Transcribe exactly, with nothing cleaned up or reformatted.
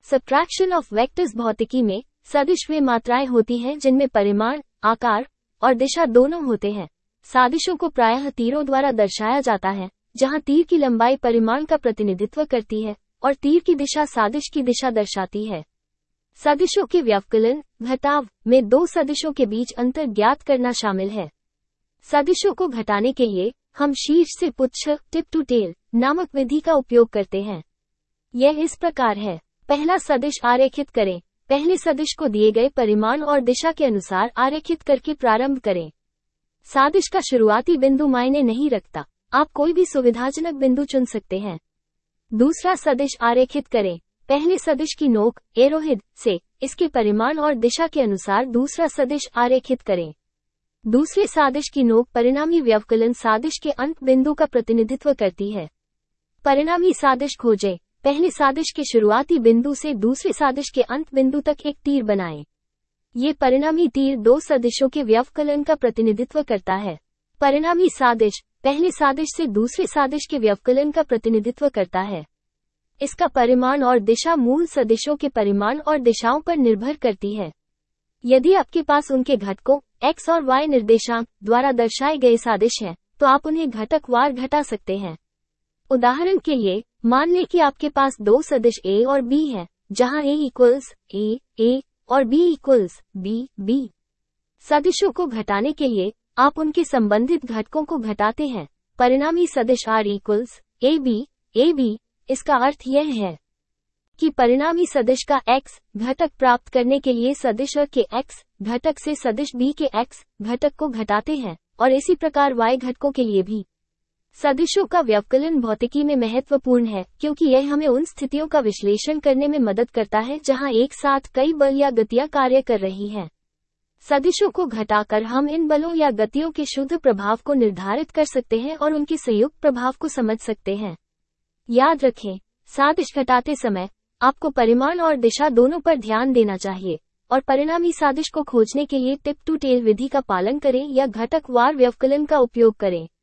Subtraction of vectors भौतिकी में सदिश वे मात्राएं होती हैं जिनमें परिमाण, आकार और दिशा दोनों होते हैं। सादिशों को प्रायः तीरों द्वारा दर्शाया जाता है, जहां तीर की लंबाई परिमाण का प्रतिनिधित्व करती है और तीर की दिशा सादिश की दिशा दर्शाती है। सदिशों के व्यवकलन, घटाव में दो सदिशों के बीच अंतर ज्ञात करना शामिल है। सदिशों को घटाने के लिए हम शीर्ष से पुच्छ टिप टू टेल नामक विधि का उपयोग करते हैं। यह इस प्रकार है। पहला सदिश आरेखित करें। पहले सदिश को दिए गए परिमाण और दिशा के अनुसार आरेखित करके प्रारंभ करें। सादिश का शुरुआती बिंदु मायने नहीं रखता, आप कोई भी सुविधाजनक बिंदु चुन सकते हैं। दूसरा सदिश आरेखित करें। पहले सदिश की नोक एरोहेड से इसके परिमाण और दिशा के अनुसार दूसरा सदिश आरेखित करें। दूसरे सादिश की नोक परिणामी व्यवकलन सादिश के अंत बिंदु का प्रतिनिधित्व करती है। परिणामी सादिश खोजें। पहले सादिश के शुरुआती बिंदु से दूसरे सादिश के अंत बिंदु तक एक तीर बनाएं। ये परिणामी तीर दो सदिशों के व्यवकलन का प्रतिनिधित्व करता है। परिणामी सादिश पहले सादिश से दूसरे सादिश के व्यवकलन का प्रतिनिधित्व करता है। इसका परिमाण और दिशा मूल सदिशों के परिमाण और दिशाओं पर निर्भर करती है। यदि आपके पास उनके घटकों x और y निर्देशांक द्वारा दर्शाए गए सादिश हैं, तो आप उन्हें घटक वार घटा सकते हैं। उदाहरण के लिए, मान लें कि आपके पास दो सदिश a और b हैं, जहां a इक्वल्स a, a और b इक्वल्स b, b। सदिशों को घटाने के लिए आप उनके संबंधित घटकों को घटाते हैं। परिणामी सदिश r equals a b, a b। इसका अर्थ यह है कि परिणामी सदिश का x घटक प्राप्त करने के लिए सदिश r के x घटक से सदिश b के x घटक को घटाते हैं, और इसी प्रकार y घटकों के लिए भी। सदिशों का व्यवकलन भौतिकी में महत्वपूर्ण है, क्योंकि यह हमें उन स्थितियों का विश्लेषण करने में मदद करता है जहां एक साथ कई बल या गतियां कार्य कर रही हैं। सदिशों को घटाकर हम इन बलों या गतियों के शुद्ध प्रभाव को निर्धारित कर सकते हैं और उनके संयुक्त प्रभाव को समझ सकते हैं। याद रखें, सादिश घटाते समय आपको परिमाण और दिशा दोनों पर ध्यान देना चाहिए, और परिणामी सादिश को खोजने के लिए टिप टू टेल विधि का पालन करें या घटक वार व्यवकलन का उपयोग करें।